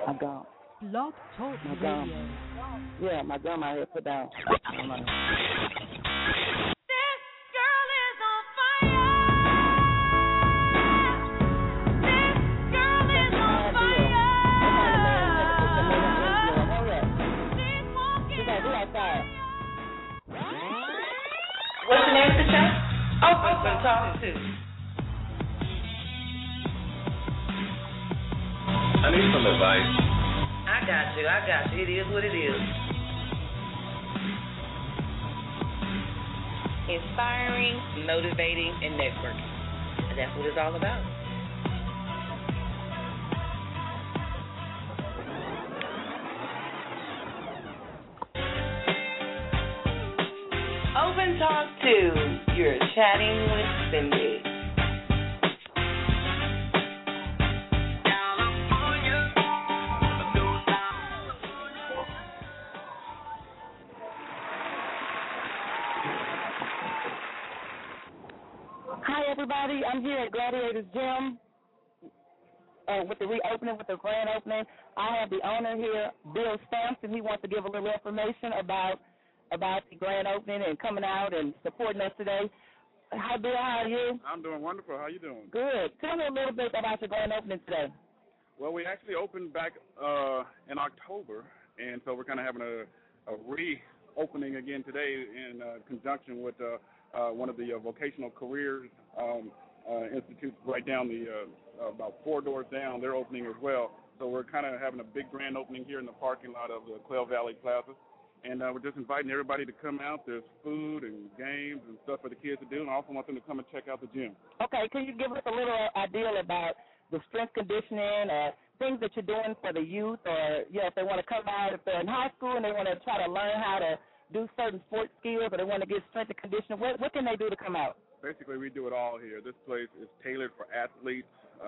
My gum. Blog Talk My gum. Radio. Yeah, my gum I had put down. I don't know. What's the name of the show? Open Talk to. I need some advice. I got you. It is what it is. Inspiring, motivating, and networking. And that's what it's all about. Open Talk 2. You're chatting with Cindy. Hi, everybody. I'm here at Gladiators Gym with the reopening, with the grand opening. I have the owner here, Bill Stamps, and he wants to give a little information about the grand opening and coming out and supporting us today. Hi, Bill. How are you? I'm doing wonderful. How you doing? Good. Tell me a little bit about your grand opening today. Well, we actually opened back in October, and so we're kind of having a reopening again today in conjunction with one of the vocational careers institutes right down about 4 doors down. They're opening as well. So we're kind of having a big grand opening here in the parking lot of the Quail Valley Plaza. And we're just inviting everybody to come out. There's food and games and stuff for the kids to do, and I also want them to come and check out the gym. Okay, can you give us a little idea about the strength conditioning or things that you're doing for the youth, or if they want to come out, if they're in high school and they want to try to learn how to do certain sports skills, or they want to get strength and conditioning, what can they do to come out? Basically, we do it all here. This place is tailored for athletes,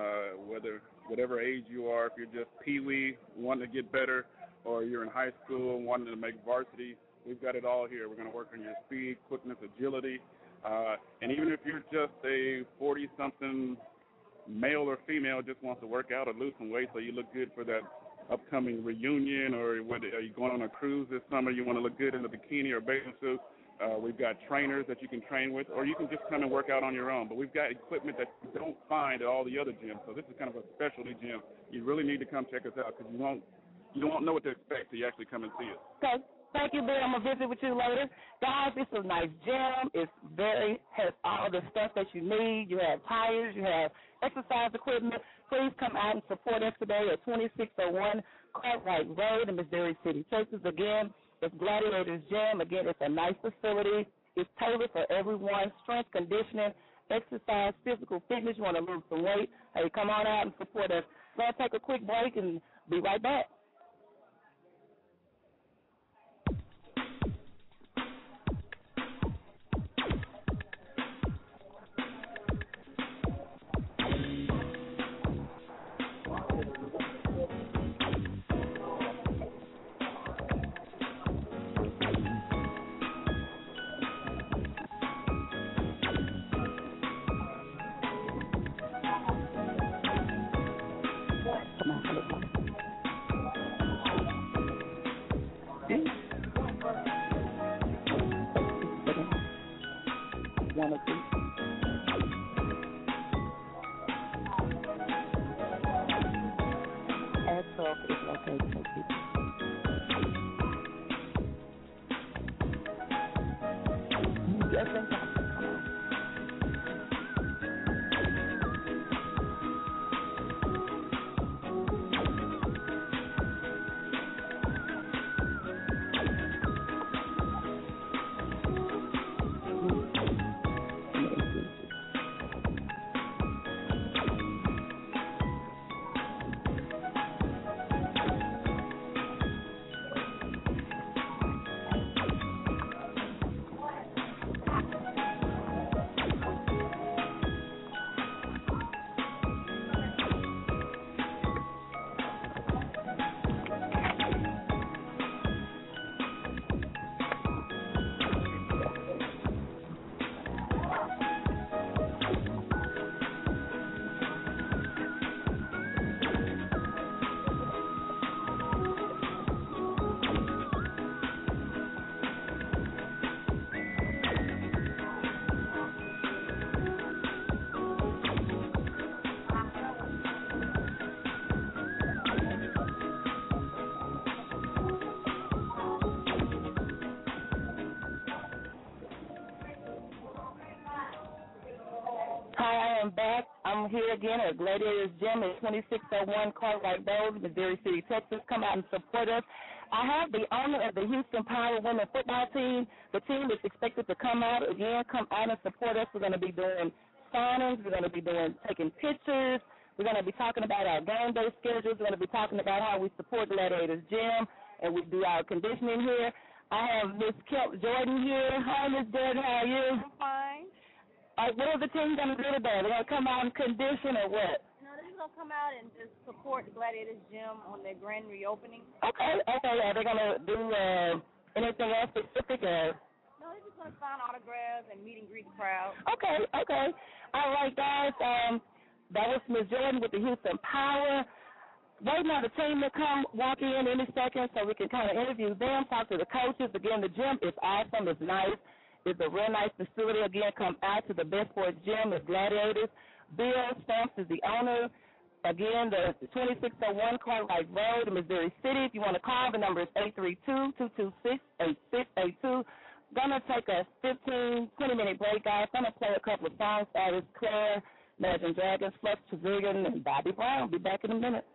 whatever age you are. If you're just pee-wee, wanting to get better, or you're in high school and wanting to make varsity, we've got it all here. We're going to work on your speed, quickness, agility, and even if you're just a 40-something male or female just wants to work out or lose some weight so you look good for that upcoming reunion, or whether are you going on a cruise this summer, you want to look good in a bikini or bathing suit, we've got trainers that you can train with, or you can just come and work out on your own. But we've got equipment that you don't find at all the other gyms, so this is kind of a specialty gym. You really need to come check us out because you won't know what to expect till you actually come and see it. Okay. Thank you, Bill. I'm going to visit with you later. Guys, it's a nice gym. Has all the stuff that you need. You have tires. You have exercise equipment. Please come out and support us today at 2601 Cartwright Road in Missouri City, Texas. Again, it's Gladiators Gym. Again, it's a nice facility. It's tailored for everyone. Strength, conditioning, exercise, physical fitness. You want to lose some weight. Hey, come on out and support us. We're going to take a quick break and be right back. am back. I'm here again at Gladiators Gym at 2601 Cartwright Road, Missouri City, Texas. Come out and support us. I have the owner of the Houston Power Women Football Team. The team is expected to come out and support us. We're going to be doing signings. We're going to be taking pictures. We're going to be talking about our game day schedules. We're going to be talking about how we support Gladiators Gym, and we do our conditioning here. I have Miss Kelp Jordan here. Hi, Miss Jordan. How are you? I'm fine. What are the team going to do today? They're going to come out and condition or what? No, they're just going to come out and just support the Gladiators Gym on their grand reopening. Okay. Are they going to do anything else specific? No, they're just going to sign autographs and meet and greet the crowd. Okay. All right, guys. That was Ms. Jordan with the Houston Power. Waiting on the team to come walk in any second so we can kind of interview them, talk to the coaches. Again, the gym is awesome. It's nice. It's a real nice facility. Again, come out to the Best Sports Gym. It's Gladiators. Bill Stamps is the owner. Again, the 2601 Cartwright Road in Missouri City. If you want to call, the number is 832-226-8682. Gonna take a 15-20-minute break, guys. Gonna play a couple of songs. That is Claire, Imagine Dragons, Flex Trevelyan, and Bobby Brown. Be back in a minute.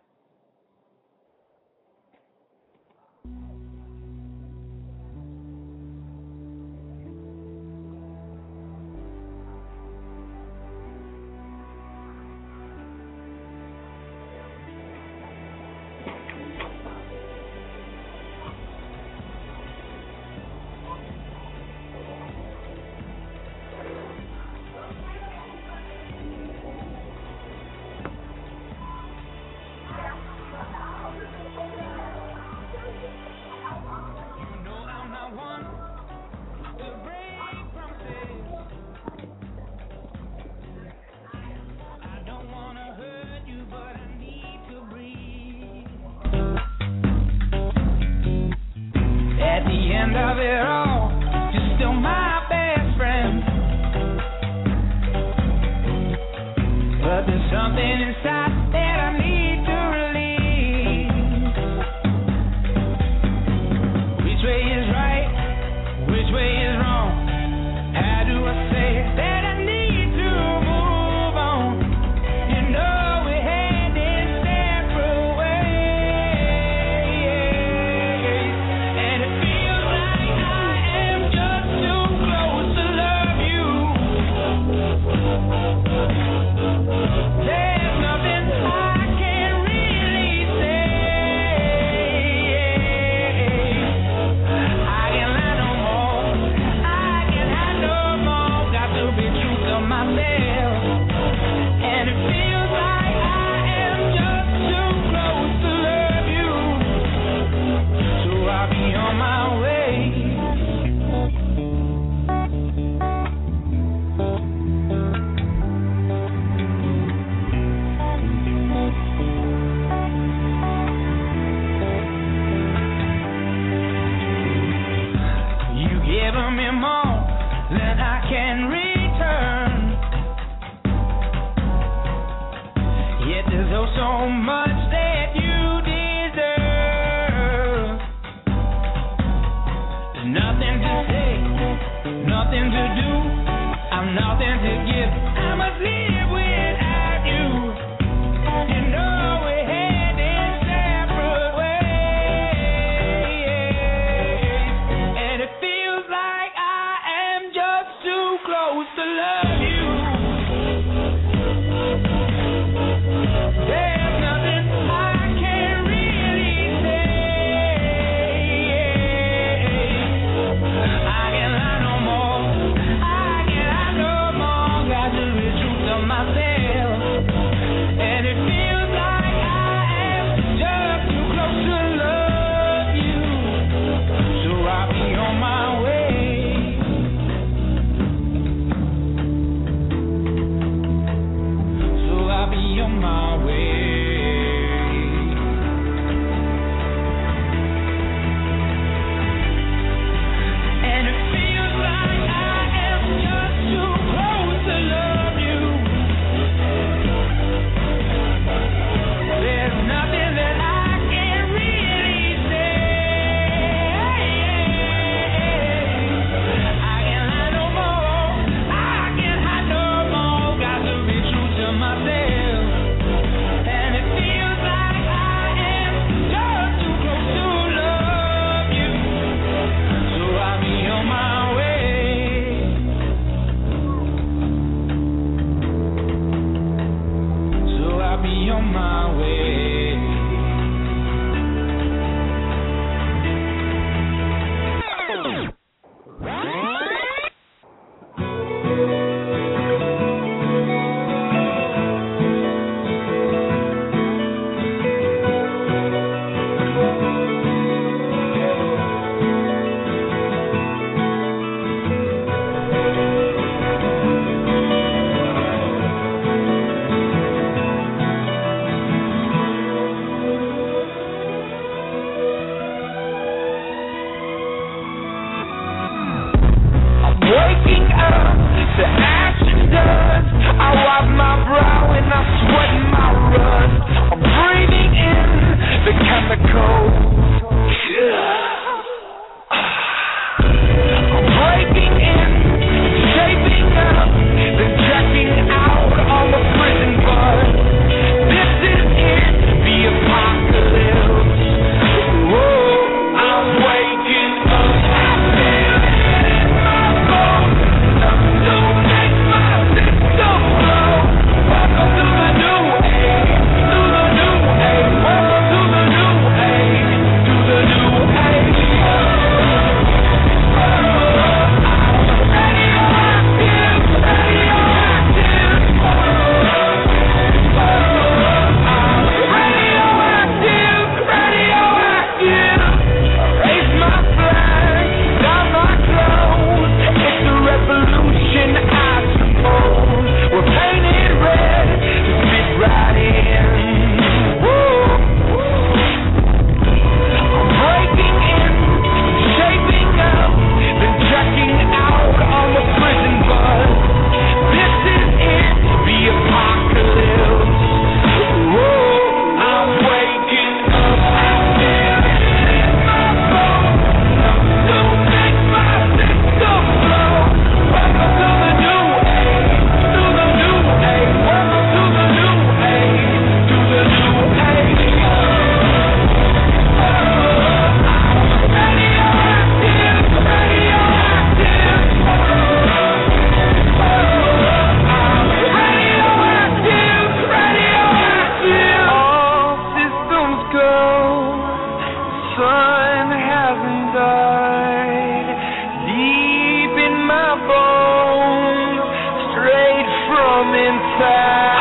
There's nothing sun hasn't died. Deep in my bones, straight from inside.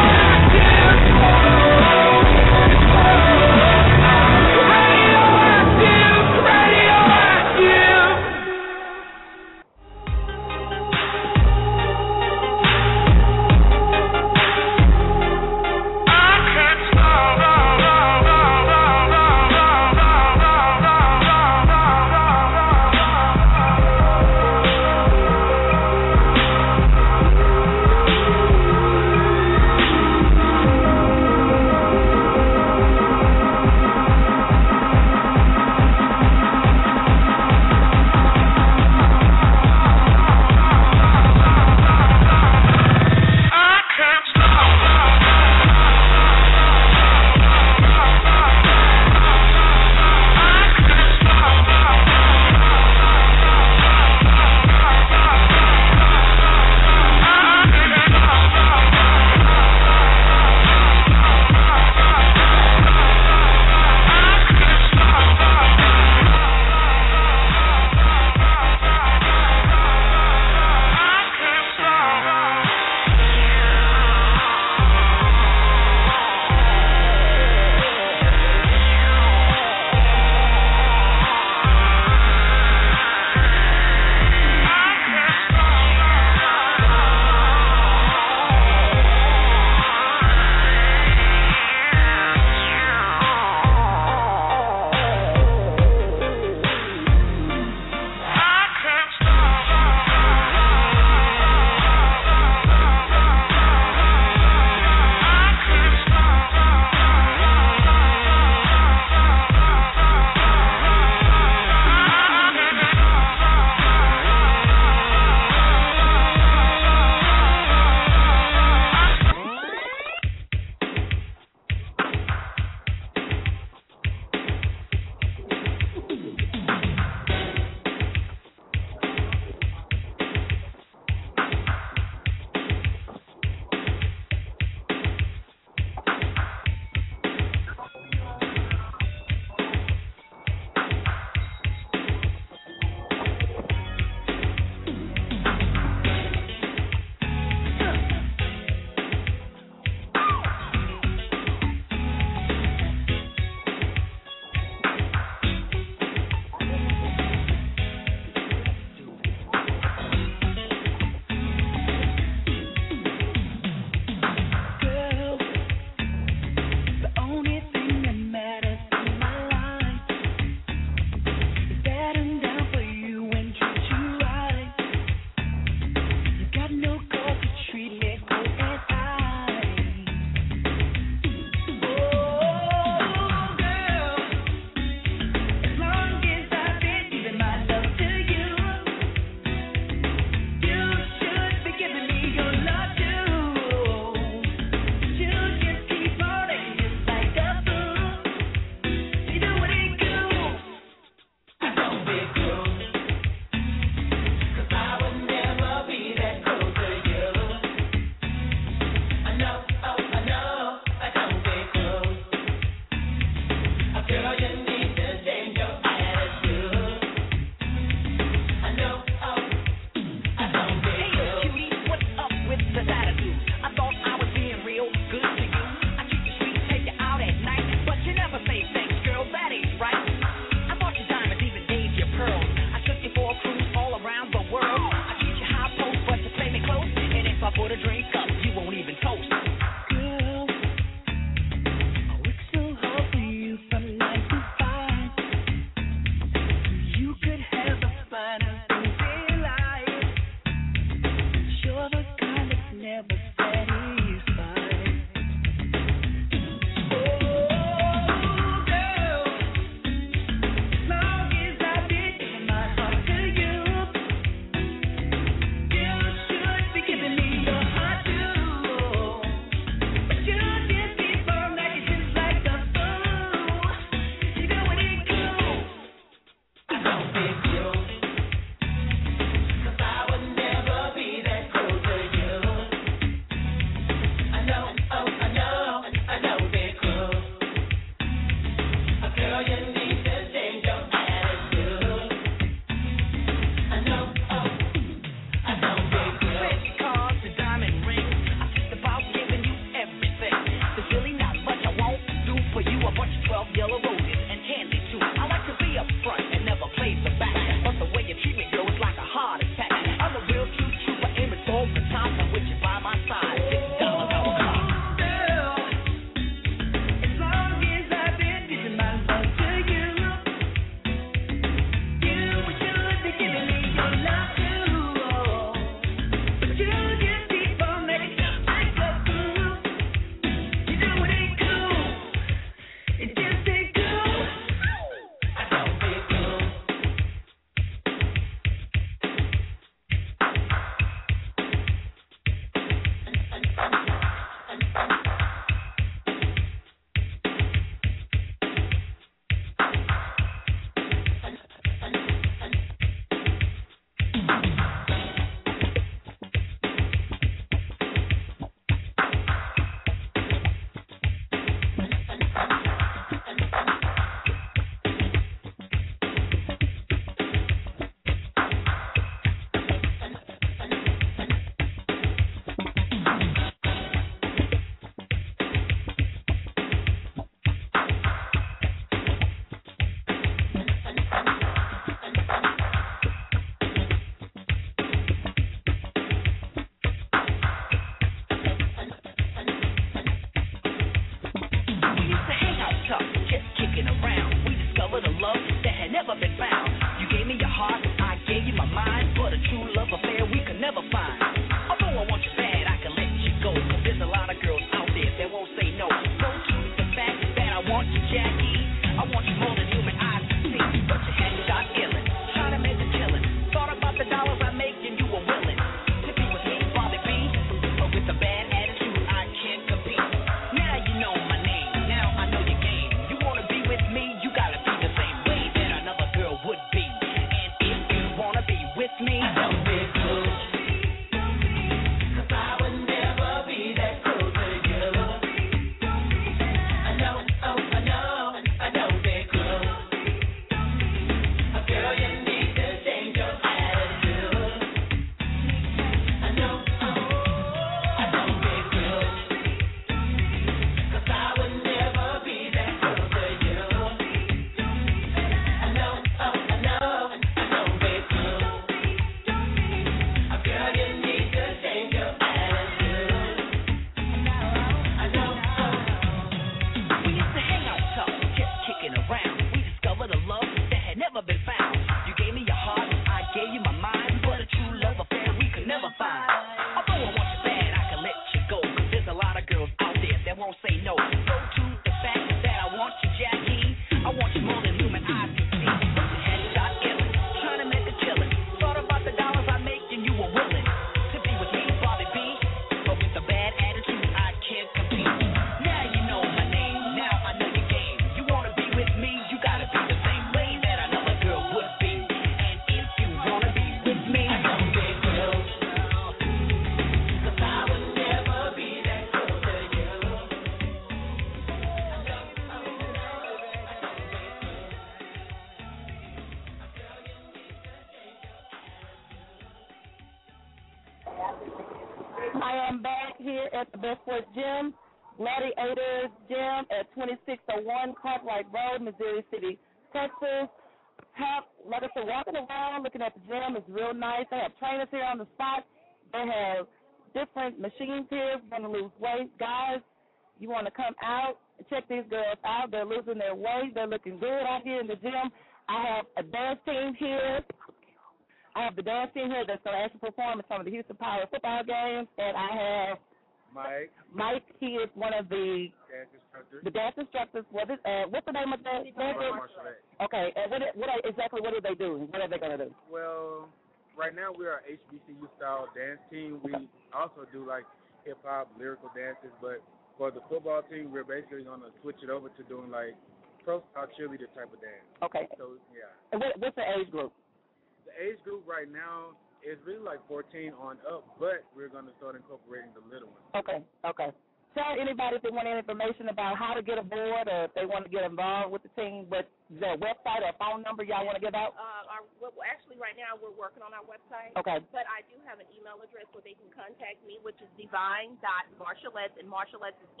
am back here at the Best Sports Gym, Gladiator Gym at 2601 Cartwright Road, Missouri City, Texas. Like I said, walking around, looking at the gym is real nice. They have trainers here on the spot. They have different machines here. If you want to lose weight, guys, you want to come out and check these girls out. They're losing their weight. They're looking good out here in the gym. I have a dance team here. I have the dance team here that's going to actually perform at some of the Houston Power football games. And I have Mike, he is one of the dance instructors. What's the name of that? Okay, and what are they doing? What are they going to do? Well, right now we are HBCU style dance team. We also do like hip hop, lyrical dances, but for the football team, we're basically going to switch it over to doing like pro style cheerleader type of dance. Okay. So yeah. And what's the age group? The age group right now is really like 14 on up, but we're going to start incorporating the little ones. Okay. Tell anybody if they want any information about how to get aboard or if they want to get involved with the team, but is there a website or a phone number y'all want to give out? Actually, right now we're working on our website. Okay. But I do have an email address where they can contact me, which is divine.marshallets, and Marshallets is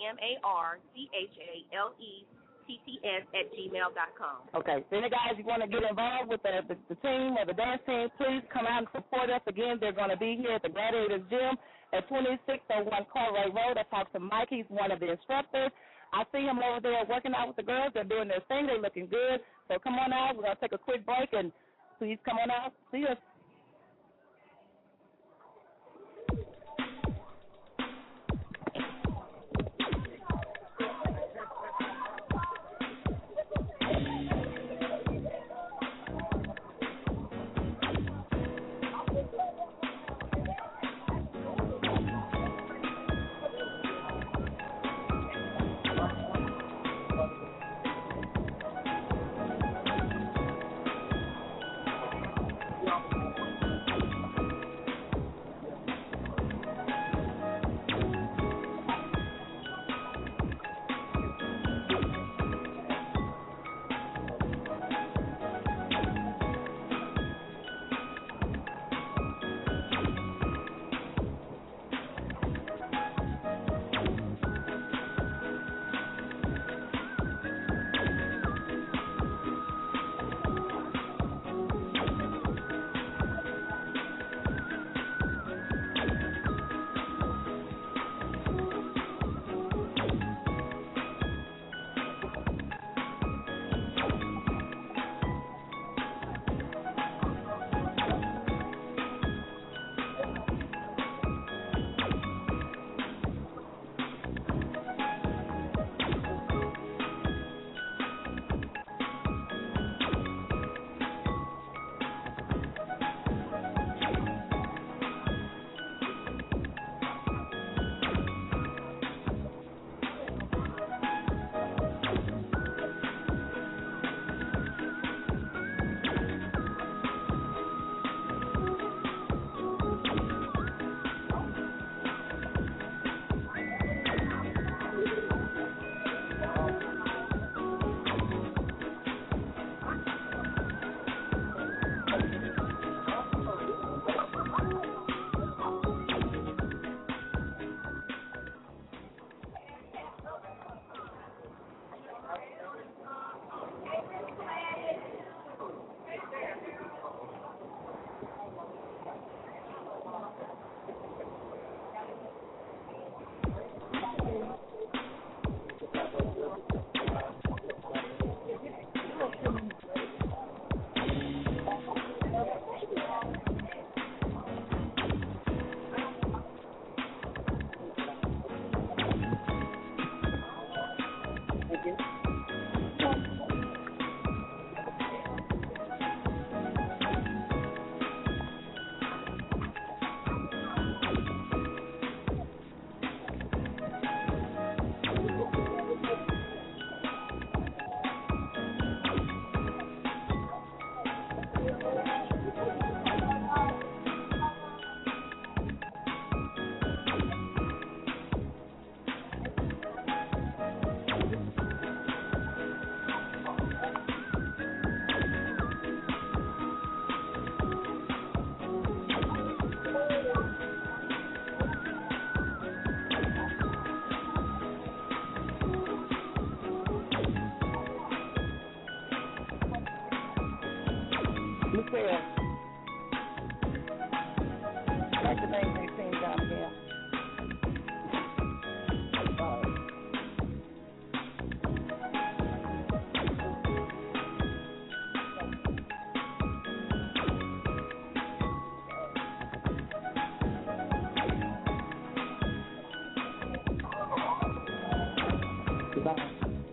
marshallets@gmail.com. Okay. So any guys you want to get involved with the team or the dance team, please come out and support us. Again, they're going to be here at the Gladiators Gym at 2601 Cartwright Road. I talked to Mike. He's one of the instructors. I see him over there working out with the girls. They're doing their thing. They're looking good. So come on out. We're going to take a quick break, and please come on out. See us. Goodbye.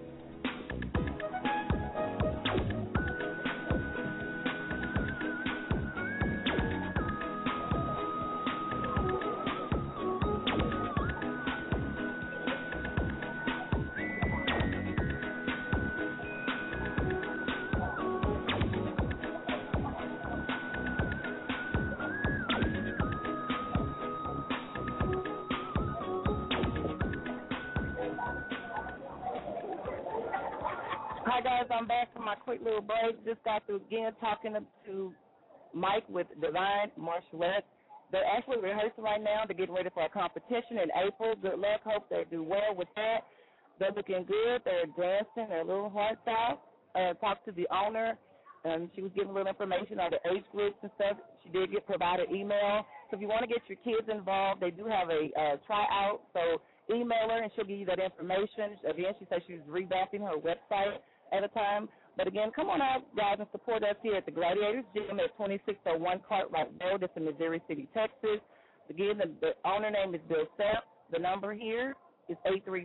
Hi guys, I'm back from my quick little break. Just got through again talking to Mike with Divine Marshallette. They're actually rehearsing right now. They're getting ready for a competition in April. Good luck. Hope they do well with that. They're looking good. They're dancing. Their little hearts out. Talked to the owner. She was giving a little information on the age groups and stuff. She did get provided email. So if you want to get your kids involved, they do have a tryout. So email her and she'll give you that information. Again, she said she's revamping her website at a time. But again, come on out, guys, and support us here at the Gladiators Gym at 2601 Cartwright Road. It's in Missouri City, Texas. Again, the owner name is Bill Sepp. The number here is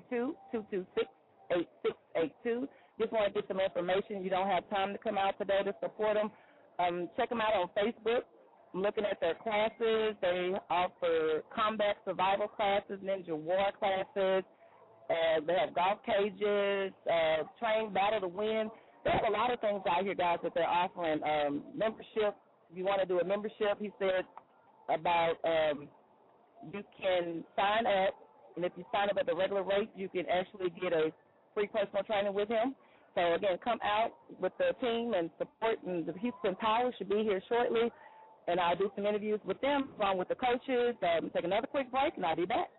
832-226-8682. Just want to get some information. You don't have time to come out today to support them. Check them out on Facebook. I'm looking at their classes. They offer combat survival classes, ninja war classes. They have golf cages, train battle to win. They have a lot of things out here, guys, that they're offering. Membership, if you want to do a membership, he said about you can sign up, and if you sign up at the regular rate, you can actually get a free personal training with him. So, again, come out with the team and support, and the Houston Power should be here shortly, and I'll do some interviews with them along with the coaches. Take another quick break, and I'll be back.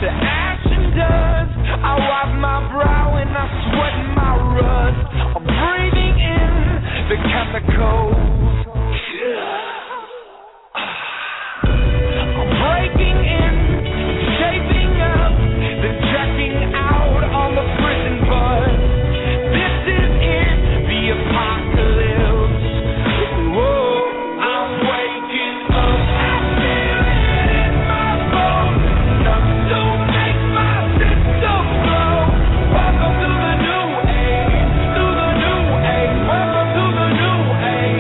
to ash and dust. I wipe my brow and I sweat my rust. I'm breathing in the chemicals. I'm breaking in, shaping up, then checking out on the prison bus. This is it, the apocalypse. Whoa, I'm waking up. I feel it in my bones. Enough to make my system blow. Welcome to the new age, to the new age. Welcome to the new age.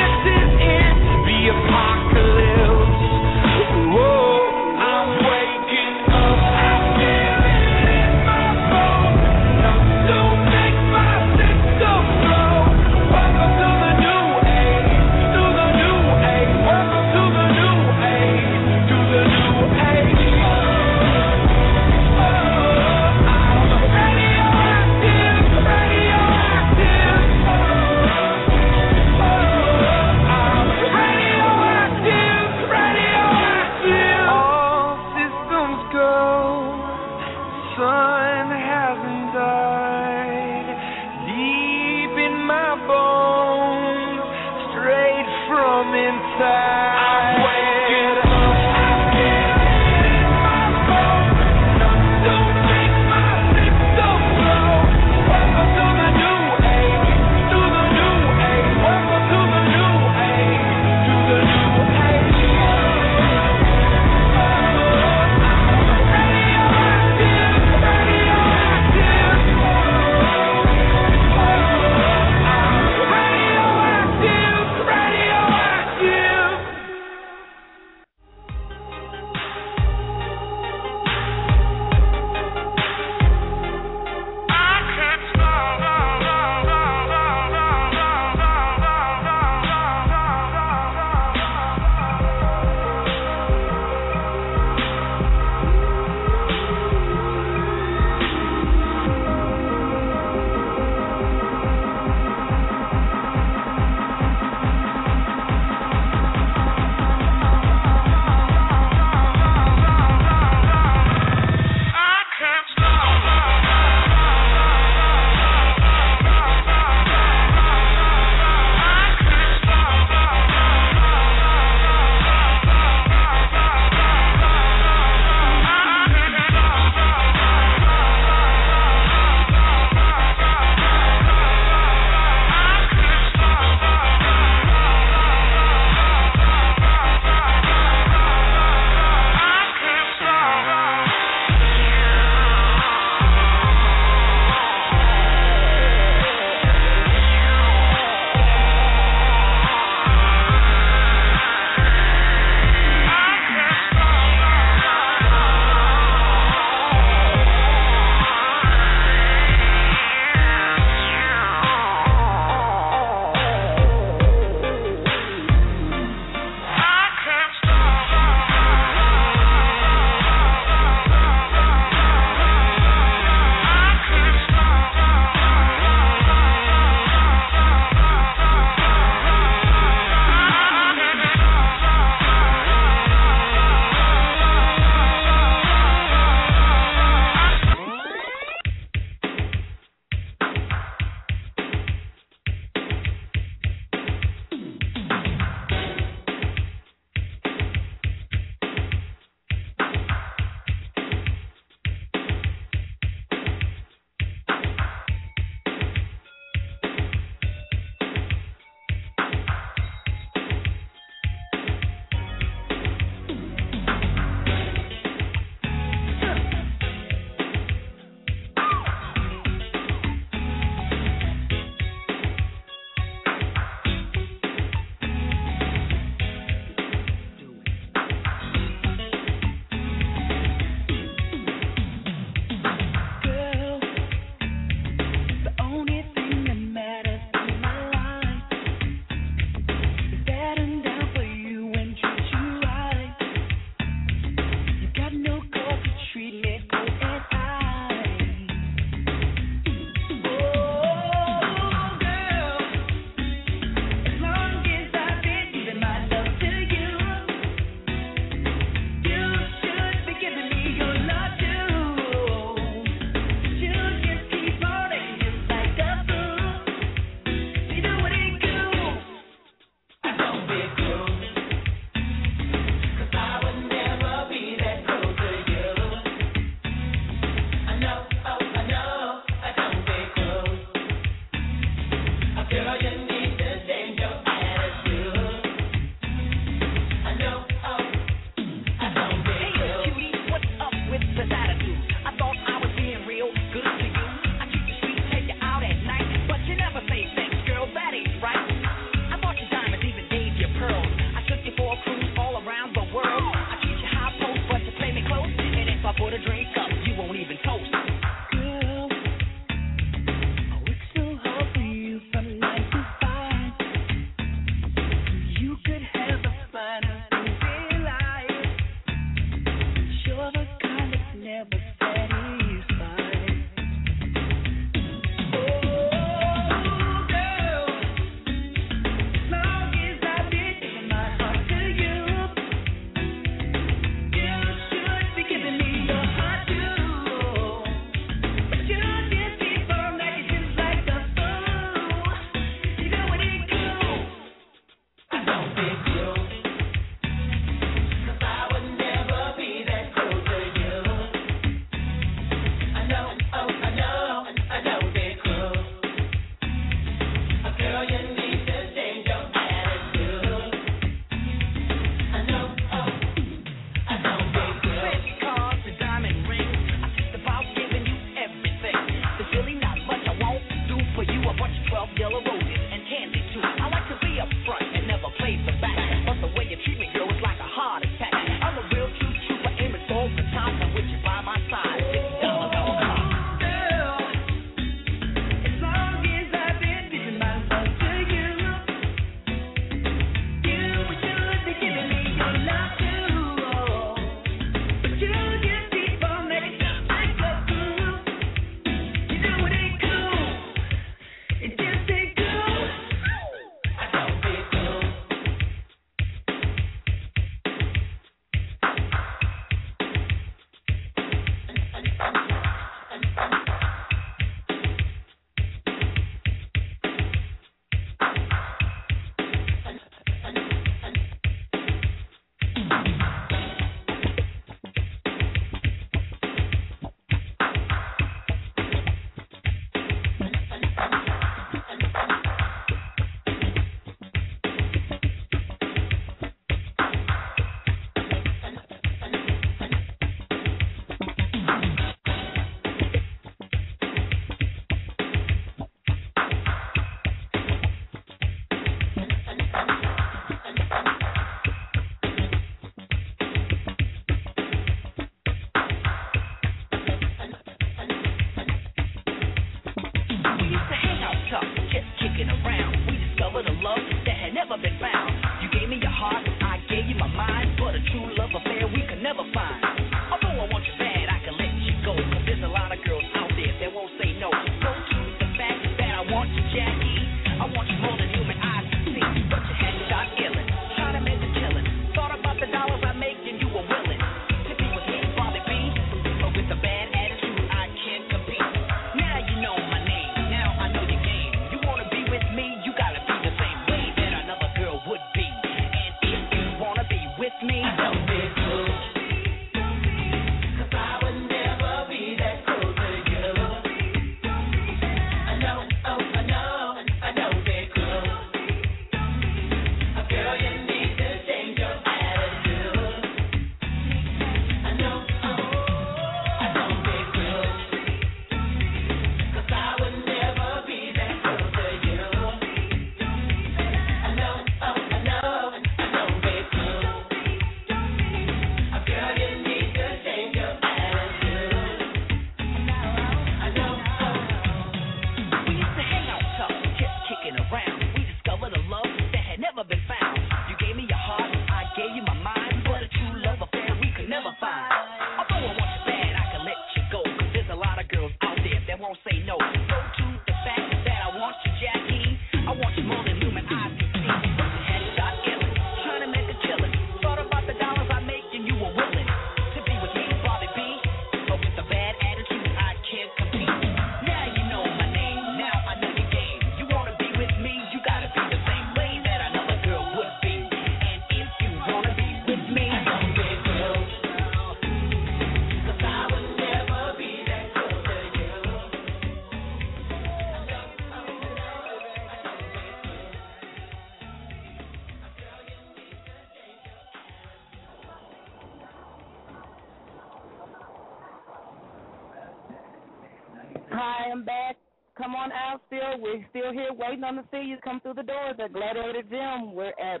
Hi, I'm back. Come on out still. We're still here waiting on to see you come through the doors at Gladiator Gym. We're at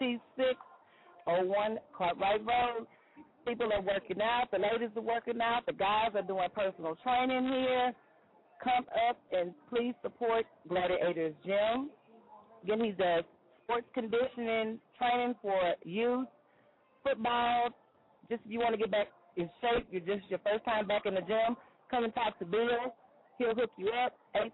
2601 Cartwright Road. People are working out. The ladies are working out. The guys are doing personal training here. Come up and please support Gladiator's Gym. Again, he does sports conditioning training for youth, football. Just if you want to get back in shape, you're just your first time back in the gym, come and talk to Bill. He'll hook you up,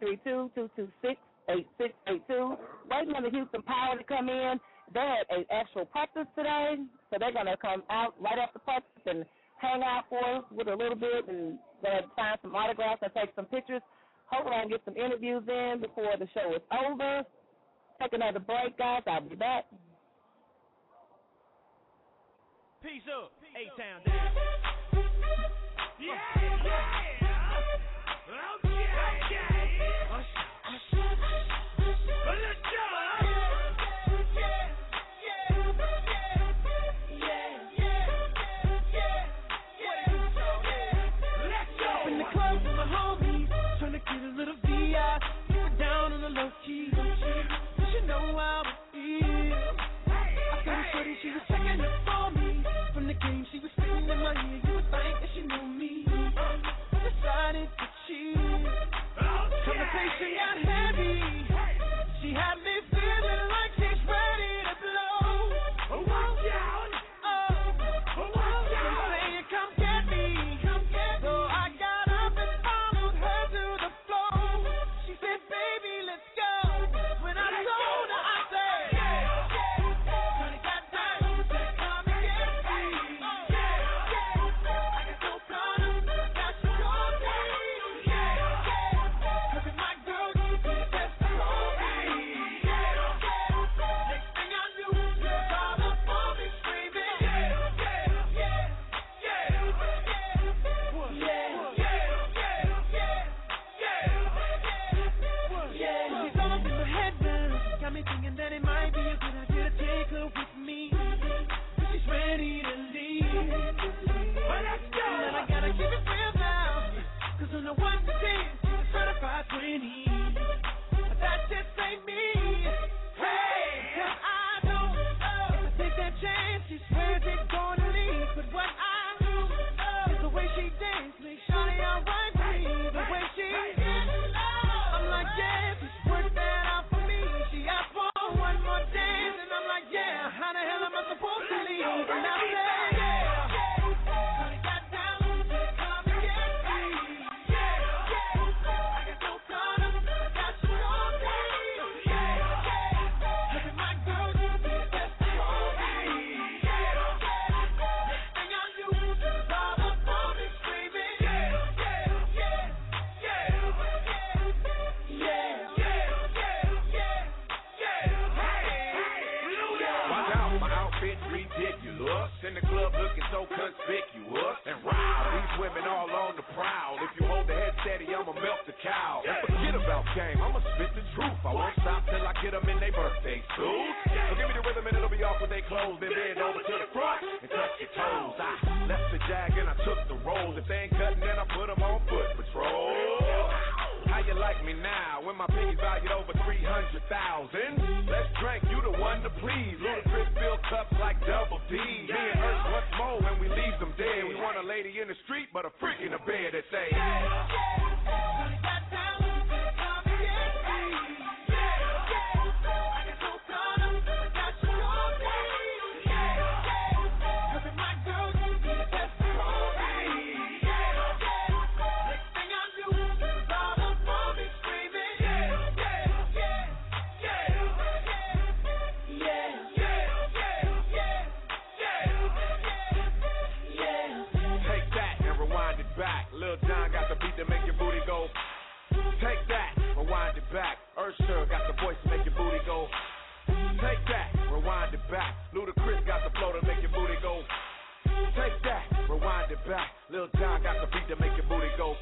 832-226-8682. Waiting on the Houston Power to come in. They had an actual practice today, so they're going to come out right after practice and hang out for us with a little bit and sign some autographs and take some pictures. Hopefully I can get some interviews in before the show is over. Take another break, guys. I'll be back. Peace up, A-Town down. Yeah. Let's go. In the club with my homies, trying to get a little VI, keep it down on the low key. You know how it feels. I got a shorty, she was checking up for me. From the game, she was spitting in my ear. You would think that she knew me. Decided to cheat. Conversation got heavy. She had me feeling like she's ready to blow. Walk out. Saying, come get me. So I got up and followed her to the floor. She said, baby, let's go. When I told her, I said, honey, got time to come and get me. I got no problem, got you all day. Cause if my girl, you be the best for me. Next thing I knew, she was all up on me screaming. She's all up in my head now. Got me thinking that it might be a good idea to take her with me. She's ready to leave. But let's go. And I gotta keep it real now. Cause on the 1 to 10, she's a certified 20. But that just ain't me. Hey, cause I don't know. If I take that chance, she swears it's gonna leave. But what I do is the way she dance makes Shawty alright with me. The way she I'm like, yeah, just work that out for me. She asked for one more dance, and I'm like, yeah, how the hell am I supposed to leave? And I said, honey, got down to come and get me. I got no problem, got you all day. Look at my girl, you be the best for me. Next thing I knew, she was all up on me screaming. Watch out, my outfit's ridiculous. In the club looking so conspicuous. And wow, these women all on the prowl. If you hold the head steady, I'ma melt the cow. And forget about game, I'ma spit the truth. I won't stop till I get them in their birthday suits. So give me the rhythm and it'll be off with their clothes. Then bend over to the front and touch your toes. I left the jag and I took the rolls. If they ain't cutting, then I put them on foot patrol. How you like me now when my penny valued over 300,000? Let's drink, you the one to please. Ludacris fill cups like Double D. Me and Ursh once more when we leave them dead. We want a lady in the street, but a freak in the bed that say, honey, got down to come and get me. I got no problem, got you all day. Cause if my girl, you be the best for me. Next thing I knew, she was all up on me screaming. Take that and rewind it back. Lil Jon got the beat to make your booty go. Take that, rewind it back. Usher got the voice to make your booty go. Take that, rewind it back. Ludacris got the flow to make your booty go. Take that, rewind it back. Lil Jon got the beat to make your booty go.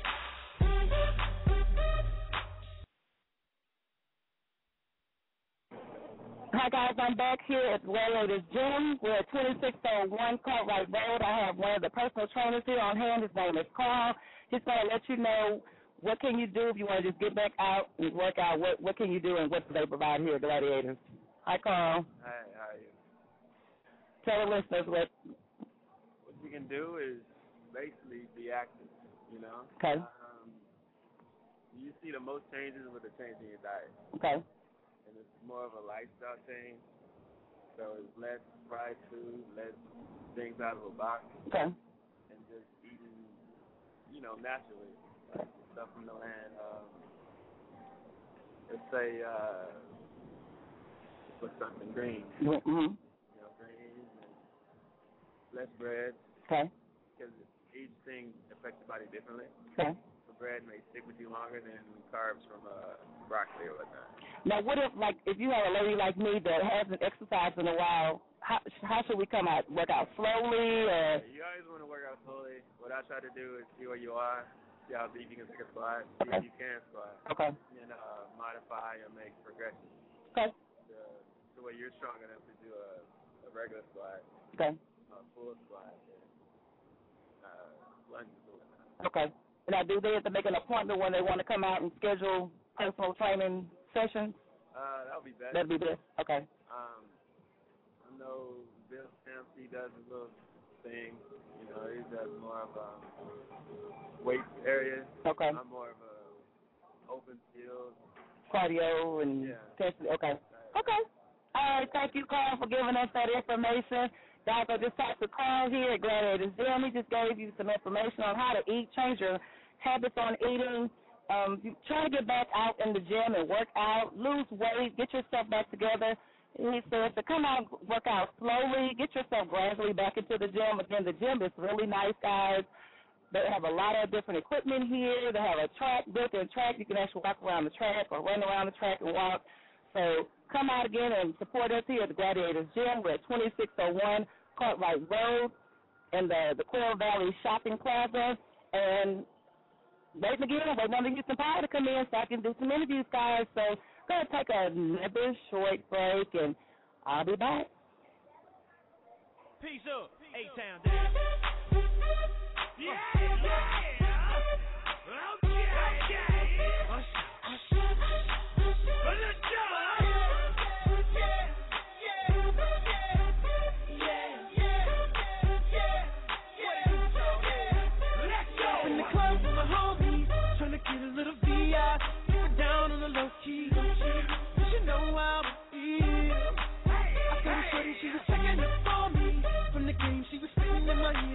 Hi, guys. I'm back here at Gladiator's Gym. We're at 2601 Cartwright Road. I have one of the personal trainers here on hand. His name is Carl. He's going to let you know what can you do if you want to just get back out and work out? What can you do, and what do they provide here at Gladiators? Hi, Carl. Hi, how are you? Tell the listeners what you can do is basically be active, you know? Okay. You see the most changes with the change in your diet. Okay. And it's more of a lifestyle change. So it's less fried food, less things out of a box. Okay. And just eating, you know, naturally. Like stuff from the land. Let's say, put something green. Mm-hmm. You know, greens and less bread. Okay. Because each thing affects your body differently. Okay. So bread may stick with you longer than carbs from broccoli or whatnot. Now, what if you have a lady like me that hasn't exercised in a while? How should we come out? Work out slowly, or? You always want to work out slowly. What I try to do is see where you are, see how deep you can take a squat, see if you can squat. Okay. And modify or make progressions. Okay. To where you're strong enough to do a regular squat. Okay. A full squat. And lunges or whatnot. Okay. Now, do they have to make an appointment when they want to come out and schedule personal training sessions? That would be best. That'd be best. Okay. I know Bill Stamps, he does a little thing. You know, he does more of weight areas. Okay. I'm more of a open field. Cardio and testing. Okay. Okay. All right. Thank you, Carl, for giving us that information. Guys, I just talked to Carl here at Gladiators Gym. He just gave you some information on how to eat, change your habits on eating. You try to get back out in the gym and work out, lose weight, get yourself back together. He says to come out, work out slowly, get yourself gradually back into the gym. Again, the gym is really nice, guys. They have a lot of different equipment here. They have a track, built-in track. You can actually walk around the track or run around the track and walk. So come out again and support us here at the Gladiators Gym. We're at 2601 Cartwright Road in the Quail Valley Shopping Plaza. And waiting on the Houston Power to come in so I can do some interviews, guys. So going to take another short break, and I'll be back. Peace up, A-Town down. Yeah. In the club with my homies, trying to get a little VI, keep it down on the low key. Cause you know how I feel. I got a shorty, she was checking up for me. From the game, she was sitting in my ear.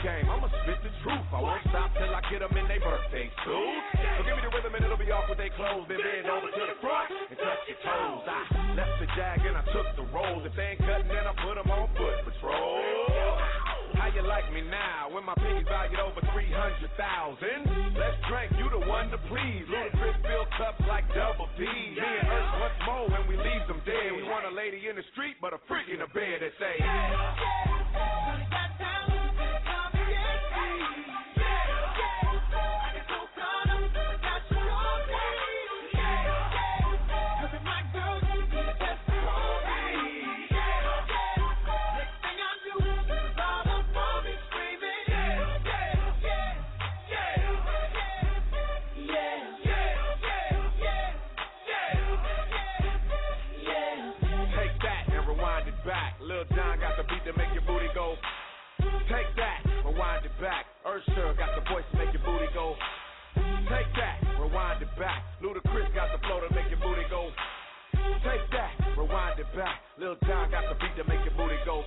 game, I'ma spit the truth. I won't stop till I get them in their birthday suit. So give me the rhythm and it'll be off with their clothes. Then bend over to the front and touch your toes. I left the jag and I took the rolls. If they ain't cutting, then I put them on foot patrol. How you like me now when my penny's valued over 300,000? Let's drink, you the one to please. Ludacris fill cups like double D. Me and Earth once more when we leave them dead. We want a lady in the street, but a freak in the bed that say, back. Lil Jon got the beat to make your booty go. Take that, rewind it back. Usher got the voice to make your booty go. Take that, rewind it back. Ludacris got the flow to make your booty go. Take that, rewind it back. Lil Jon got the beat to make your booty go.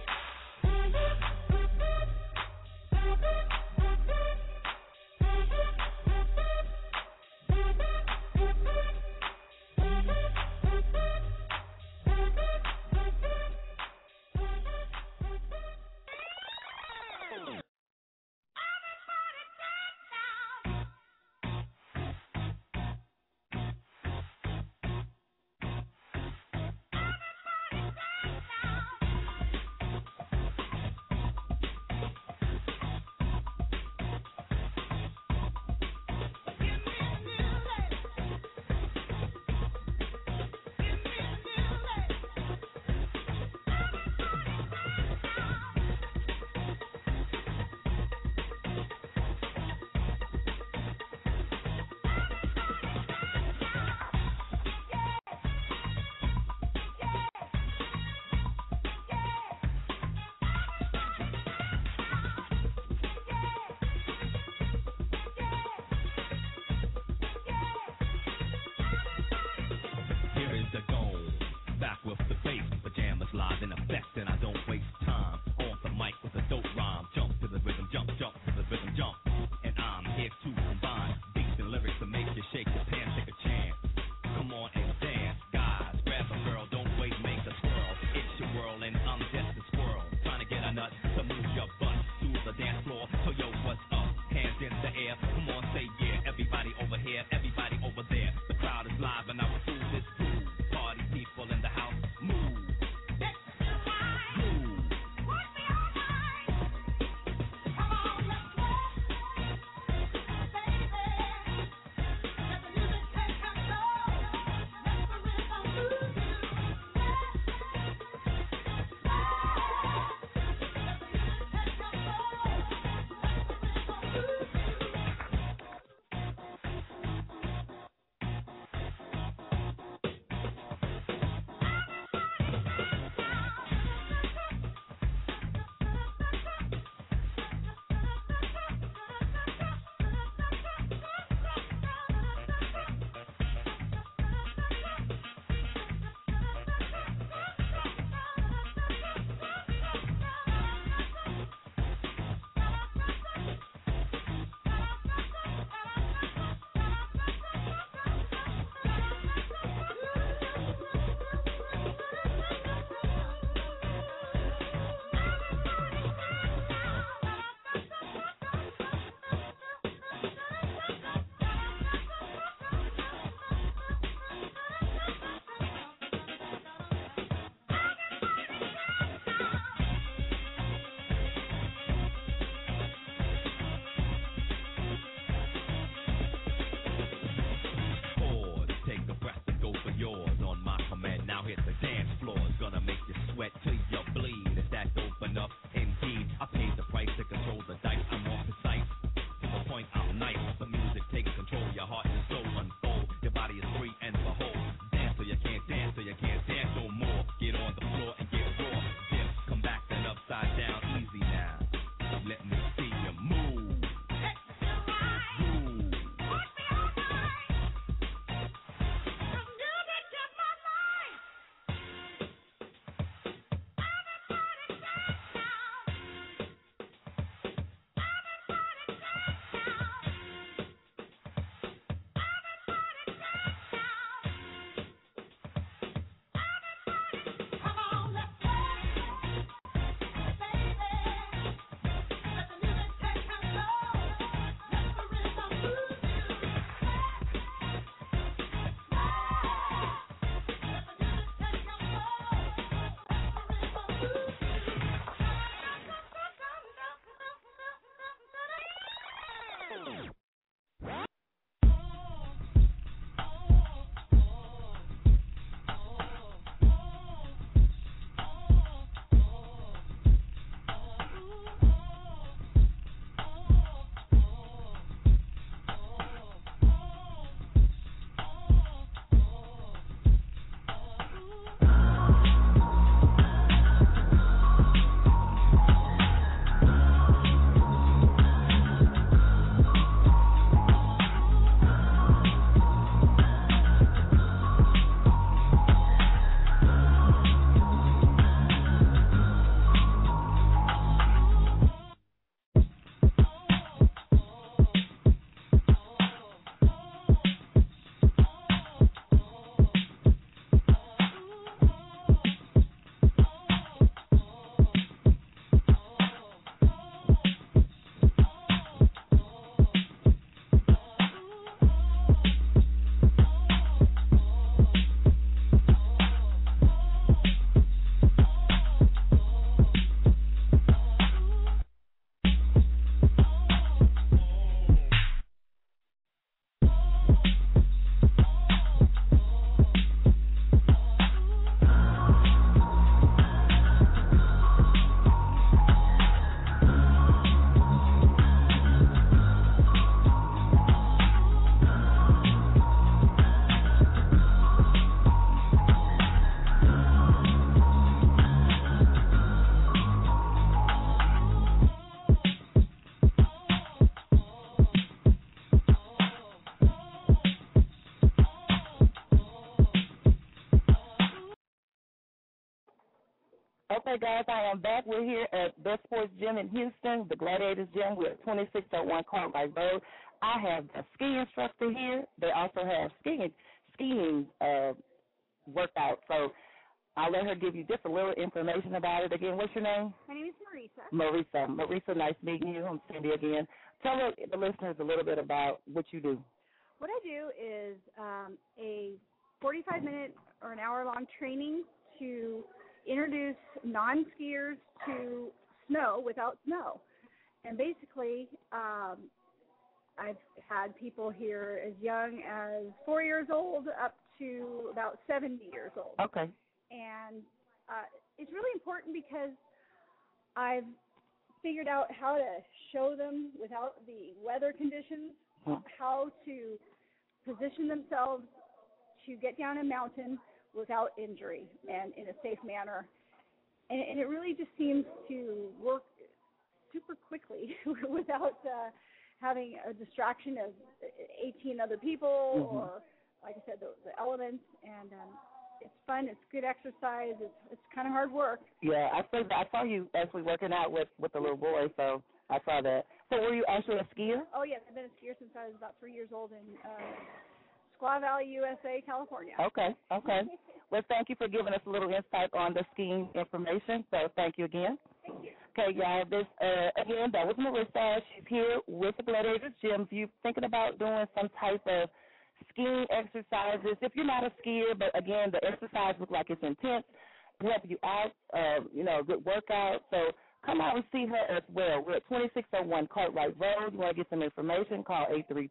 Okay, guys, I am back. We're here at Best Sports Gym in Houston, the Gladiators Gym. We're at 2601 Cartwright Road. I have a ski instructor here. They also have skiing workout. So I'll let her give you just a little information about it. Again, what's your name? My name is Marisa. Marisa, nice meeting you. I'm Cindy again. Tell the listeners a little bit about what you do. What I do is a 45-minute or an hour-long training to introduce non-skiers to snow without snow. And basically, I've had people here as young as 4 years old up to about 70 years old. Okay. And it's really important because I've figured out how to show them without the weather conditions, how to position themselves to get down a mountain without injury and in a safe manner. And it really just seems to work super quickly without having a distraction of 18 other people or, like I said, the elements. And it's fun. It's good exercise. It's kind of hard work. Yeah, I saw you actually working out with the little boy, so I saw that. So were you actually a skier? Oh, yes. I've been a skier since I was about 3 years old in Squaw Valley, USA, California. Okay. Well, thank you for giving us a little insight on the skiing information. So thank you again. Thank you. Okay, y'all. Again, that was Marisa. She's here with the Gladiators Gym. If you're thinking about doing some type of skiing exercises, if you're not a skier, but again, the exercise looks like it's intense, to help you out, good workout. So come out and see her as well. We're at 2601 Cartwright Road. You want to get some information, call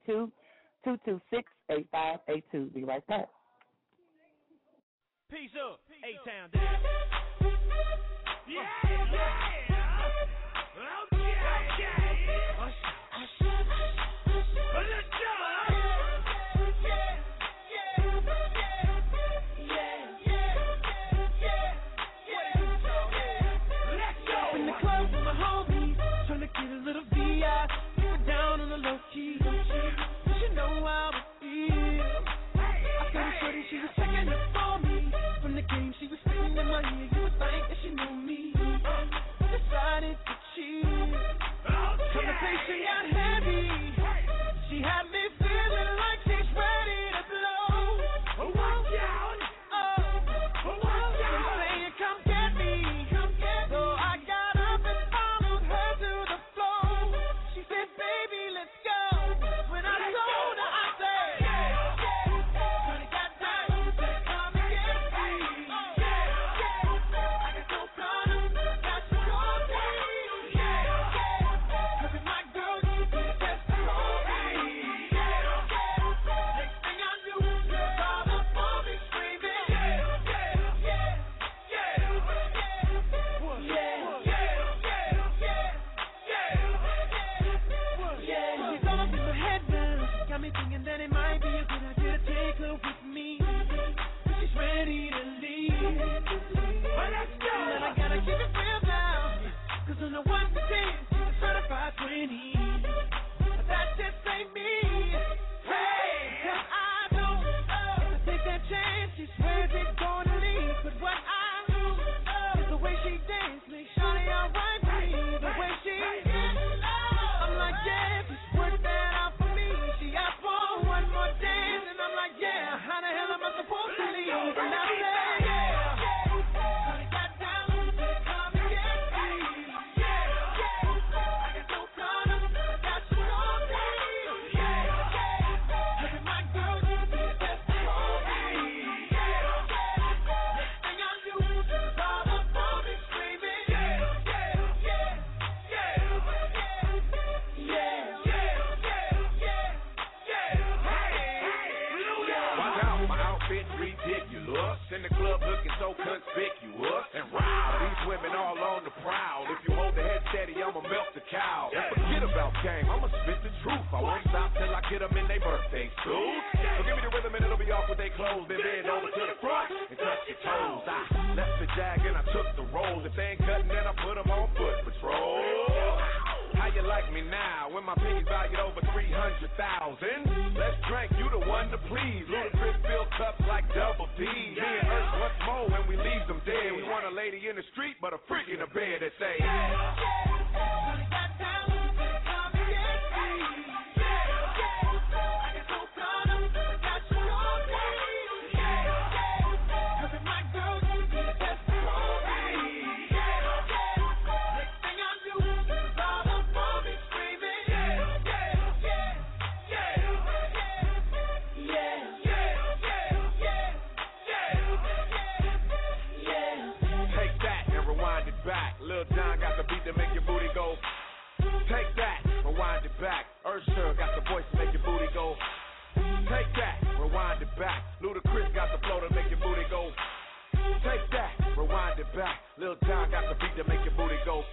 832-226-8582. Be right back. Peace up, A-Town down. Yeah. Let's go. In the club with my homies, trying to get a little VI, keep it down on the low key. You know how it feels. I got a shorty, she was checking up for me. From the game, she was spitting in my ear. You would think that she knew me. Decided to cheat. Conversation got heavy. She had me feeling like she's ready to blow. Watch out. Watch out. Saying, come get me. So I got up and followed her to the floor. She said, baby, let's go. When I told her, I said, when it got down, said, come and get me. I got no problem, got to go me. Cause if my girl, you be the best to go me. Next thing I knew, she was all up on me screaming. She's all up in my head now. Got me thinking that it might be a good idea to take her with me. She's ready to leave. But let's go. But I gotta keep it real now. Cause on the 1 to 10, she's a certified 20. But that just ain't me. Hey, cause I know if I take that chance, she swears it's gonna leave. But what I know is the way she dance makes Shawty alright with me. The way she I'm like, yeah, just work that out for me. She asked for one more dance, and I'm like, yeah, how the hell am I supposed to leave? And I said, when it got down, said, come and get me. I got no problem, got you on me. Cause if my girl, you be the best to hold me. Next thing I knew, she was all up on me screaming. Watch out, my outfit's ridiculous. In the club looking so conspicuous. And wow, these women all on the prowl. If you hold the head steady, I'ma melt the cow. And forget about game, I'ma spit the truth. I won't stop till I get them in their birthday suits. So give me the rhythm and it'll be off with their clothes. Then bend over to the front and touch your toes. I left the jag and I took the rolls. If they ain't cutting, then I put them on foot patrol. How you like me now when my penny's valued over 300,000? Let's drink, you the one to please. Ludacris fill cups like double D. Me and Earth once more when we leave them dead. We wanna want a lady in the street, but a freak in the bed that say, Lil Jon got the beat to make your booty go. Take that, rewind it back. Usher got the voice to make your booty go. Take that, rewind it back. Ludacris got the flow to make your booty go. Take that, rewind it back. Lil Jon got the beat to make your booty go.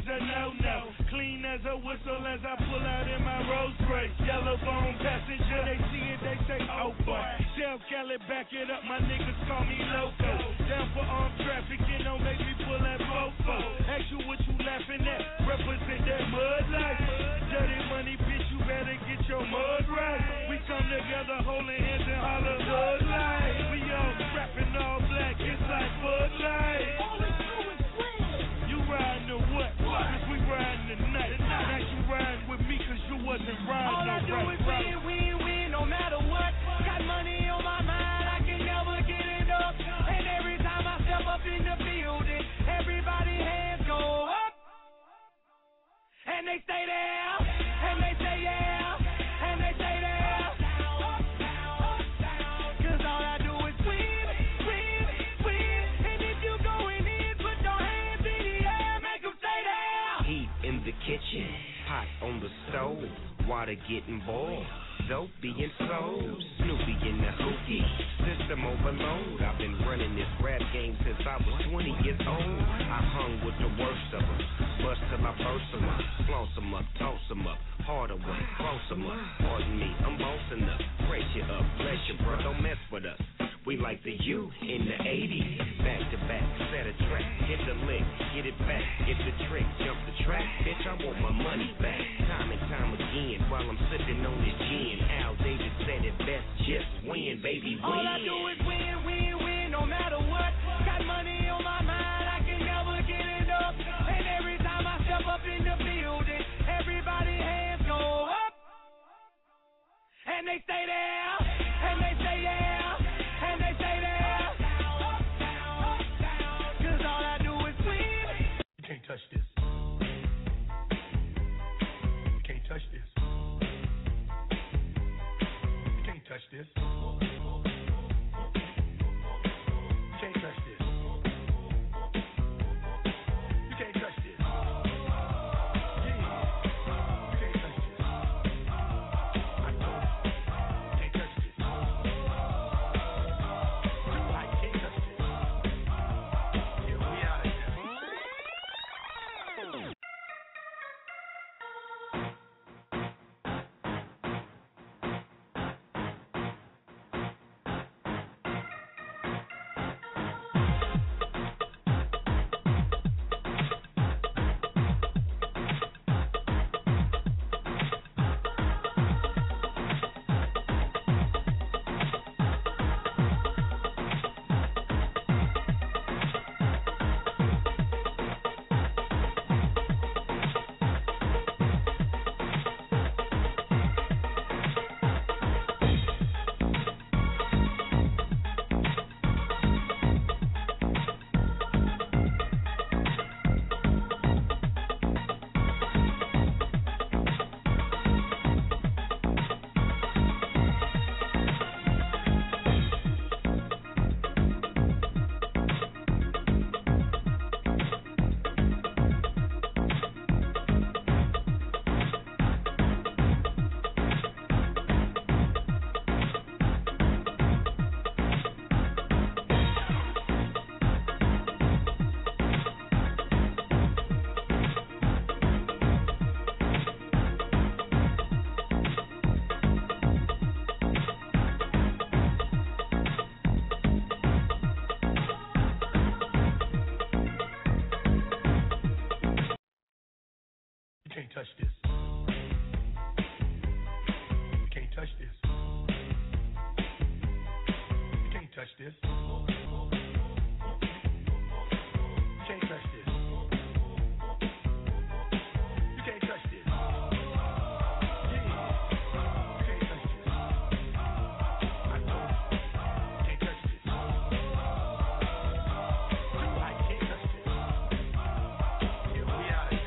is a no-no. Clean as a whistle as I pull out in my Rolls Royce. Yellow bone passenger, they see it, they say, oh boy. Shell Cali, back it up, my niggas call me loco. Down for armed trafficking, don't make me pull that fofo. Ask you what you laughing at, represent that mud life. Dirty money, bitch, you better get your mud right. We come together holding hands and holler hood life. We all strapping all black, it's like Bud Light. You riding or what? Cause we riding tonight. Now you riding with me cause you wasn't riding. All I do is win, win, win, no matter what. Got money on my mind, I can never get it up. And every time I step up in the building, everybody hands go up. And they stay there, and they say yeah, and they stay there. Cause all I do is win, win, win. And if you going in, put your hands in the air, make them stay there. Heat in the kitchen, hot on the stove, water getting boiled, dope being sold, Snoopy in the hookie, system overload. I've been running this rap game since I was 20 years old. I hung with the worst of them, bust till I burst them up, floss them up, toss them up, harder one, close them up. Pardon me, I'm bossing up, brace you up, bless you, bro, don't mess with us. We like the U in the 80s, back to back, set a track, hit the lick, get it back, get the trick, jump the track, bitch, I want my money back, time and time again, while I'm sipping on this gin. Al Davis said it best, just win, baby, win. All I do is win, win, win, no matter what. Got money on my mind, I can never get it up. And every time I step up in the building, everybody hands go up. And they stay there, and they say yeah, and they stay there. Cause all I do is win. You can't touch this. You can't touch this. You can't touch this. You can't touch this. You can't touch this. Yeah. You can't touch this. I know. You can't touch this. I can't touch this. Yeah, we out of here. touch this. You can't touch this. You can't touch this. You can't touch this. You can't touch this. Yeah. You can't touch this. I know. You can't touch this. I can't touch this. Yeah, we out of here.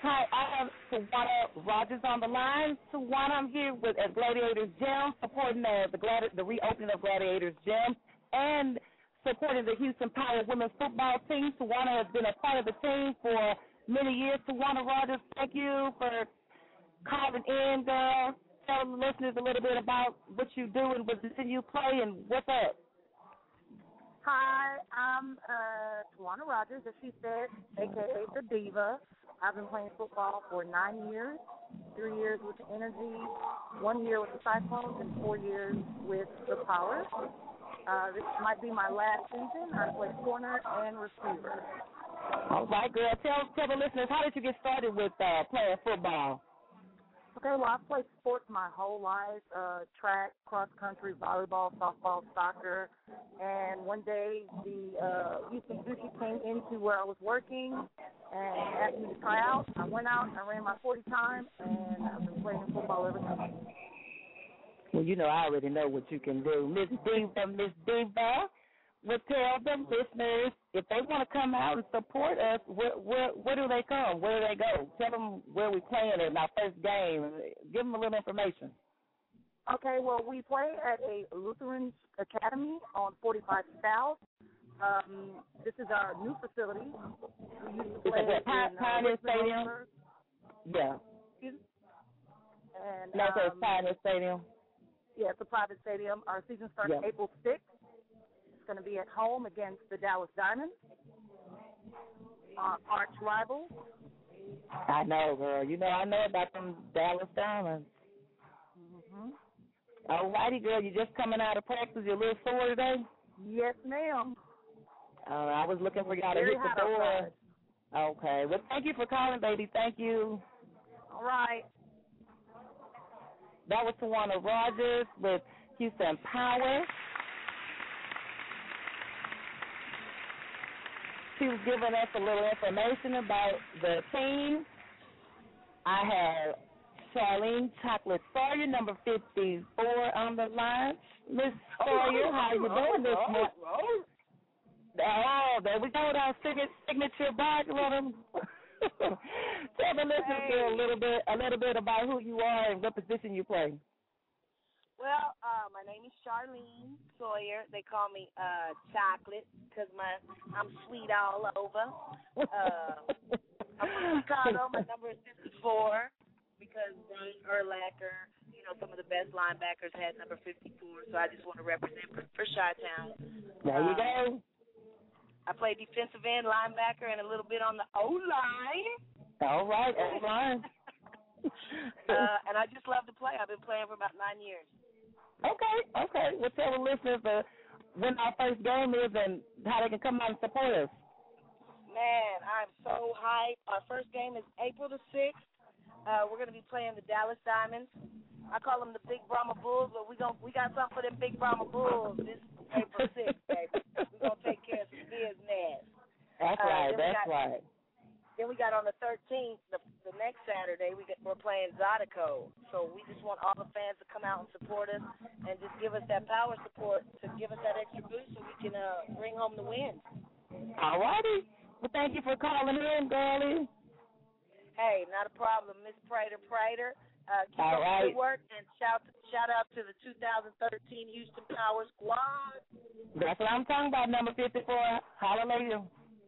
Hi, I have Tawana Rogers on the line. Tawana, I'm here at Gladiators Gym, supporting the reopening of Gladiators Gym and supporting the Houston Power women's football team. Tawana has been a part of the team for many years. Tawana Rogers, thank you for calling in, girl. Tell the listeners a little bit about what you do and what position you play and what's up. Hi, I'm Tawana Rogers, as she said, a.k.a. the Diva. I've been playing football for 9 years, 3 years with the Energy, 1 year with the Cyclones, and 4 years with the Power. This might be my last season. I play corner and receiver. All right, girl. Tell the listeners, how did you get started with playing football? Okay, well, I've played sports my whole life, track, cross-country, volleyball, softball, soccer, and one day the Houston Sushi came into where I was working and asked me to try out. I went out, I ran my 40 time, and I've been playing football ever since. Well, you know, I already know what you can do. Miss Diva, will tell the listeners if they want to come out and support us, where do they come? Where do they go? Tell them where we're playing at our first game. Give them a little information. Okay, well, we play at a Lutheran Academy on 45 South. This is our new facility. We used to play in Pioneer Stadium. Yeah. And no, so it's Pioneer Stadium. Yeah, it's a private stadium. Our season starts April 6th. It's going to be at home against the Dallas Diamonds, our arch rival. I know, girl. You know, I know about them Dallas Diamonds. Mm-hmm. All righty, girl. You just coming out of practice? You're a little sore today? Yes, ma'am. I was looking for y'all to hit the door. Okay. Well, thank you for calling, baby. Thank you. All right. That was Tawana Rogers with Houston Power. She was giving us a little information about the team. I have Charlene Chocolate Sawyer, number 54, on the line. Miss Sawyer, how you doing this morning? Oh, there we go. Our signature back. Tell the listeners a little bit about who you are and what position you play. Well, my name is Charlene Sawyer. They call me Chocolate because I'm sweet all over. I'm from Chicago. My number is 54 because Brian Urlacher, you know, some of the best linebackers had number 54, so I just want to represent for Chi-Town. There you go. I play defensive end, linebacker, and a little bit on the O-line. All right, O-line. And I just love to play. I've been playing for about 9 years. Okay. Well, tell the listeners when our first game is and how they can come out and support us. Man, I'm so hyped. Our first game is April the 6th. We're going to be playing the Dallas Diamonds. I call them the Big Brahma Bulls, but we got something for them Big Brahma Bulls this April 6th, baby. We're going to take care of some business. That's right. Then we got on the 13th, the next Saturday, we're playing Zydeco. So we just want all the fans to come out and support us and just give us that power support to give us that extra boost so we can bring home the win. All righty. Well, thank you for calling in, girlie. Hey, not a problem, Miss Prater. Keep all up right. the good work and shout out to the 2013 Houston Power Squad. That's what I'm talking about, number 54. Hallelujah.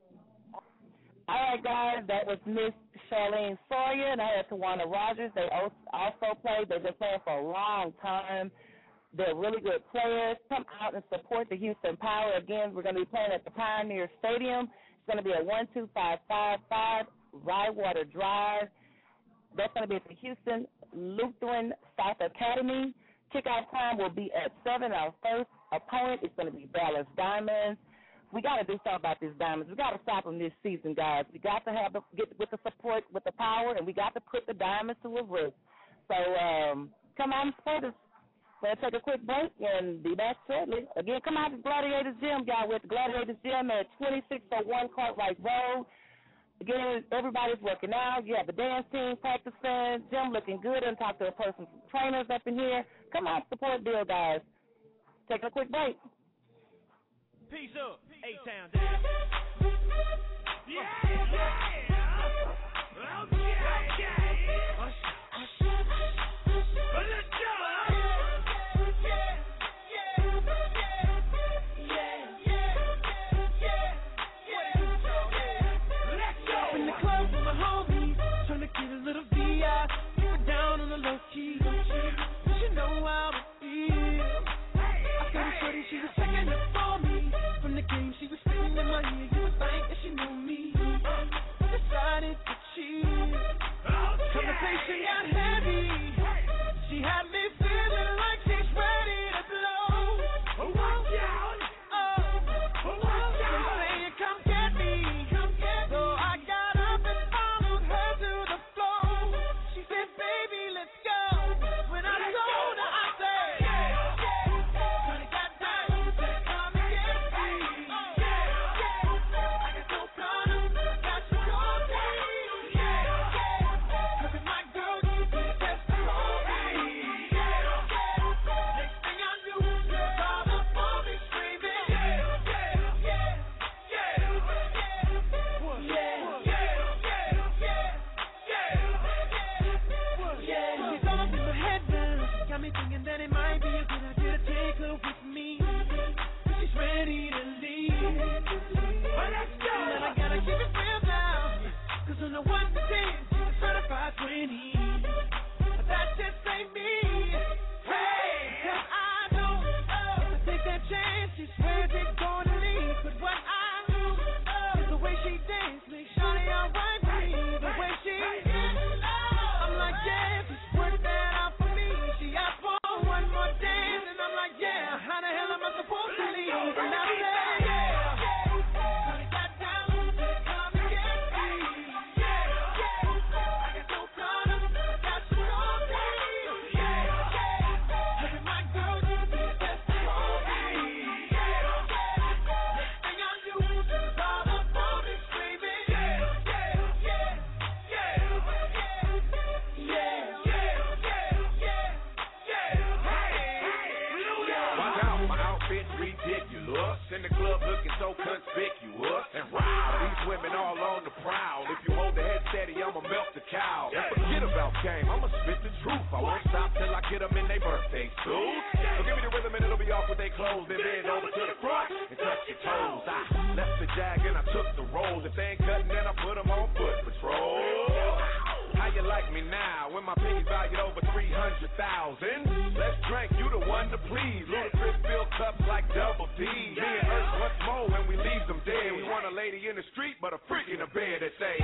All right, guys, that was Miss Charlene Sawyer, and I had Tawana Rogers. They also played. They've been playing for a long time. They're really good players. Come out and support the Houston Power. Again, we're going to be playing at the Pioneer Stadium. It's going to be at 12555 Rywater Drive. That's going to be at the Houston Lutheran South Academy. Kickoff time will be at 7. Our first opponent is going to be Dallas Diamonds. We got to do something about these Diamonds. We got to stop them this season, guys. We got to get with the support, with the power, and we got to put the Diamonds to a risk. So come out and support us. We'll take a quick break and be back shortly. Again, come out to Gladiators Gym, y'all. We're at the Gladiators Gym at 2601 Cartwright Road. Again, everybody's working out. You have the dance team practicing. Gym looking good. And talk to a person from trainers up in here. Come out and support Bill, guys. Taking a quick break. Peace up, A-Town down. Yeah. Oh, yeah. looking so conspicuous. And wow, these women all on the prowl. If you hold the head steady, I'ma melt the cow. And forget about game, I'ma spit the truth. I won't stop till I get them in their birthday suits. So give me the rhythm and it'll be off with their clothes. Then bend over to the front and touch your toes. I left the jag and I took the rolls. If they ain't cutting, then I put them on foot patrol. How you like me now when my penny valued over 300,000? Let's drink, you the one to please. Ludacris fill cups like Double D. Me and Earth once more when we leave them dead. We want a lady in the street, but a freak in the bed that say,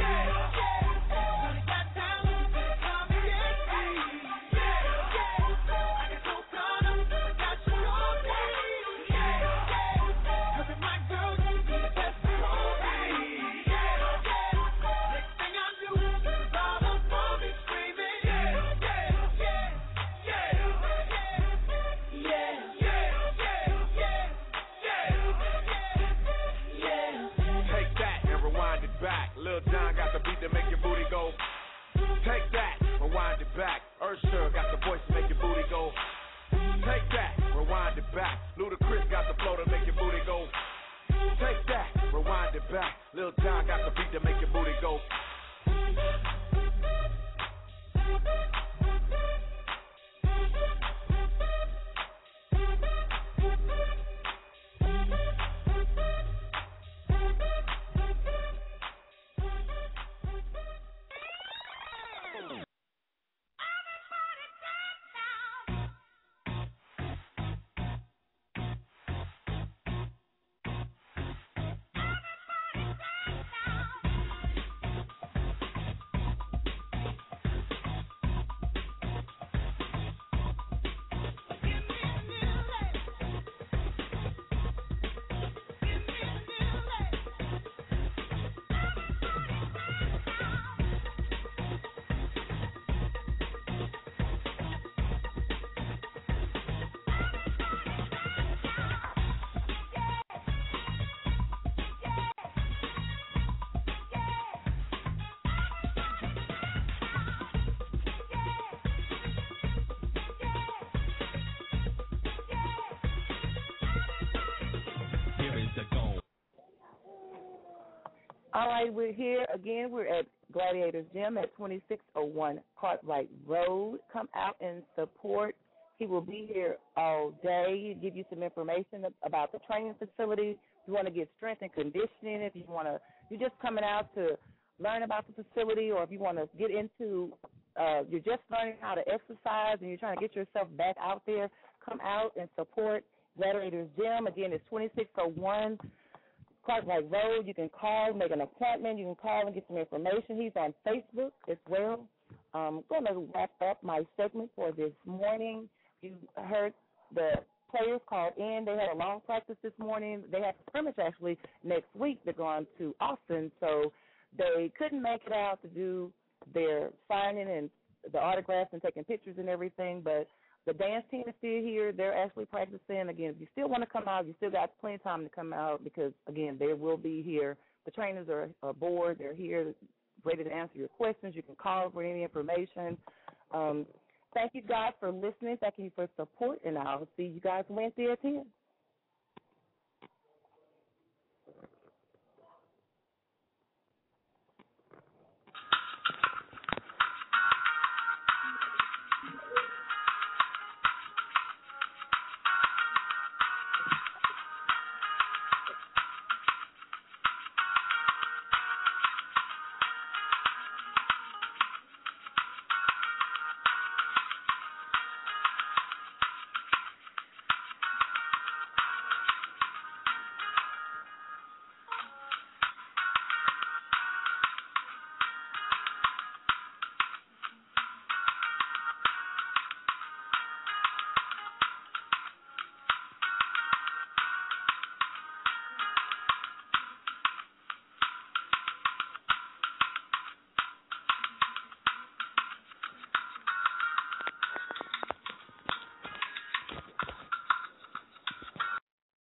Lil Jon got the beat to make your booty go. Take that, rewind it back. Usher got the voice to make your booty go. Take that, rewind it back. Ludacris got the flow to make your booty go. Take that, rewind it back. Lil Jon got the beat to make your booty go. All right, we're here again. We're at Gladiators Gym at 2601 Cartwright Road. Come out and support. He will be here all day, give you some information about the training facility. If you want to get strength and conditioning, if you're just coming out to learn about the facility, or if you want to get into, you're just learning how to exercise and you're trying to get yourself back out there, come out and support Gladiators Gym. Again, it's 2601 Cartwright Road. You can call, make an appointment. You can call and get some information. He's on Facebook as well. I'm going to wrap up my segment for this morning. You heard the players called in. They had a long practice this morning. They have a scrimmage actually next week. They're going to Austin, so they couldn't make it out to do their signing and the autographs and taking pictures and everything, but the dance team is still here. They're actually practicing. Again, if you still want to come out, you still got plenty of time to come out because, again, they will be here. The trainers are aboard. They're here ready to answer your questions. You can call for any information. Thank you, guys, for listening. Thank you for support, and I'll see you guys Wednesday at 10.